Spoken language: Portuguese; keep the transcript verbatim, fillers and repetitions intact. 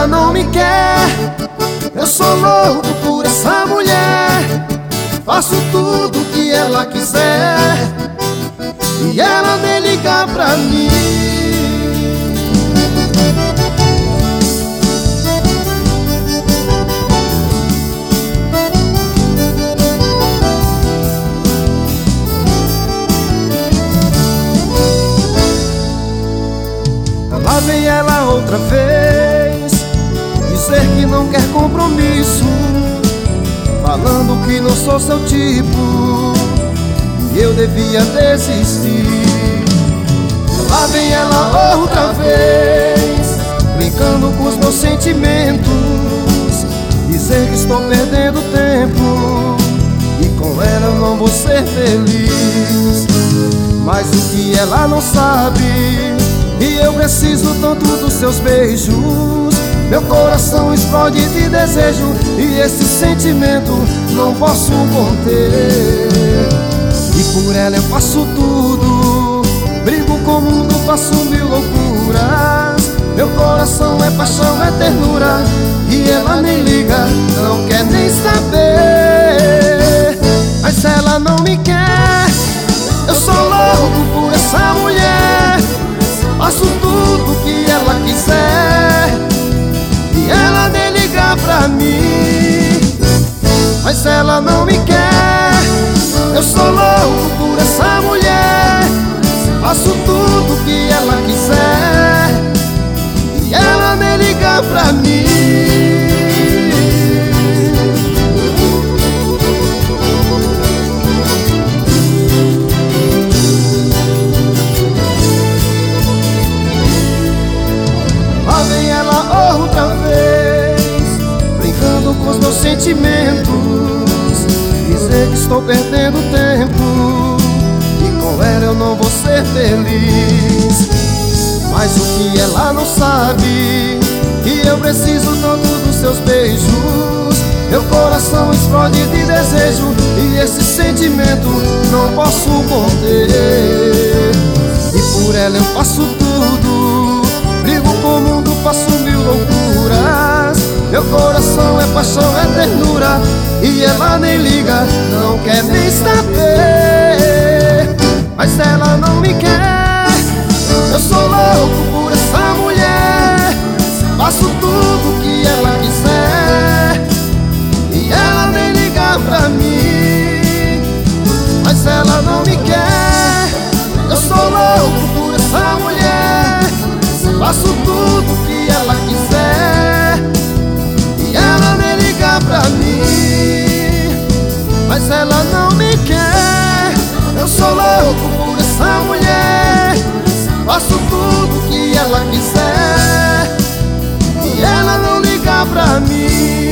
ela não me quer, eu sou louco por essa mulher. Faço tudo que ela quiser e ela nem liga pra mim. Lá vem ela outra vez dizer que não quer compromisso, falando que não sou seu tipo e eu devia desistir. Lá vem ela outra vez brincando com os meus sentimentos, dizer que estou perdendo tempo e com ela eu não vou ser feliz. Mas o que ela não sabe, e eu preciso tanto dos seus beijos, meu coração explode de desejo e esse sentimento não posso conter. E por ela eu faço tudo, brigo com o mundo, faço mil loucuras. Meu coração é paixão, é ternura e ela nem liga, não quer nem saber. Mas ela não me quer, eu sou louco por essa mulher. Faço tudo que ela quiser e ela nem liga pra mim. Mas ela não me quer, eu sou louco por essa mulher. Faço tudo que ela quiser e ela nem liga pra mim. Sentimentos, dizer que estou perdendo tempo e com ela eu não vou ser feliz. Mas o que ela não sabe, que eu preciso tanto dos seus beijos, meu coração explode de desejo e esse sentimento não posso conter. E por ela eu faço tudo, brigo com o mundo, faço mil loucuras. Meu coração é paixão, é ternura e ela nem liga, não quer nem saber. Mas ela não me quer, eu sou louco por essa mulher. Faço tudo que ela quiser e ela nem liga pra mim. Mas ela não me quer, eu sou louco por essa mulher. Faço tudo que ela quiser e ela nem liga pra mim. Mas ela não me quer, eu sou louco por essa mulher. Faço tudo que ela quiser e ela não liga pra mim.